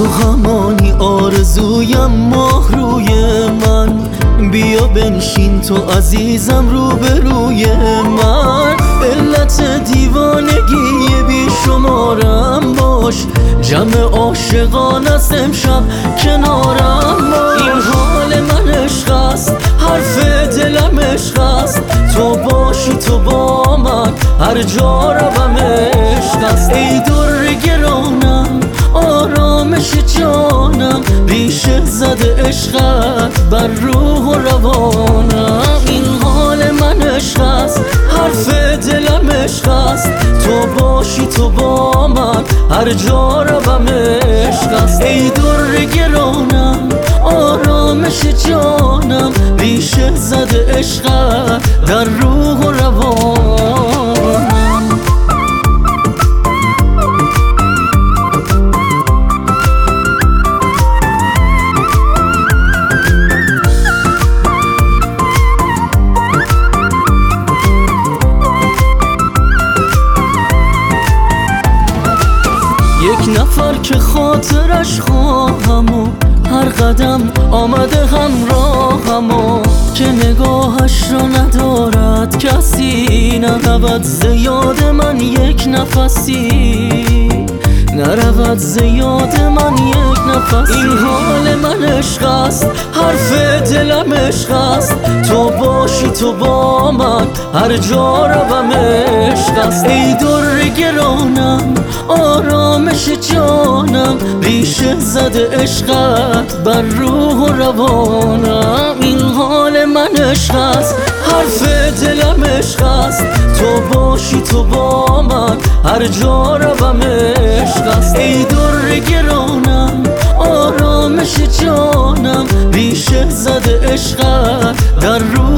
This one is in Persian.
تو همانی آرزویم ماه روی من، بیا بنشین تو عزیزم روبروی من. علت دیوانگی بی شمارم باش، جمع عاشقان از امشب کنارم باش. این حال من عشق است، حرف دلم عشق است، تو باشی تو با من هر جا روم عشق است. ای در گرانم آرامش جانم، ریشه زده عشقت بر روح و روانم. این حال من عشق است، حرف دلم عشق است، تو باشی تو با من هر جا روم عشق است. ای در گرانم آرامش جانم، ریشه زده عشقت در روح و روانم. یک نفر که خاطرش خواهم و هر قدم آمده همراهم و که نگاهش را ندارد کسی، نرود ز یاد من یک نفسی، نرود ز یاد من یک نفس. این حال من عشق است، حرف دلم عشق است، تو باشی تو با من هر جا روم عشق است. ای در گرانم آرامش جانم، ریشه زده عشقت بر روح و روانم. این حال من عشق است، حرف دلم عشق است، تو باشی تو با من هر جا روم عشق است. ای در گرانم آرامش جانم، ریشه زده عشقت در روح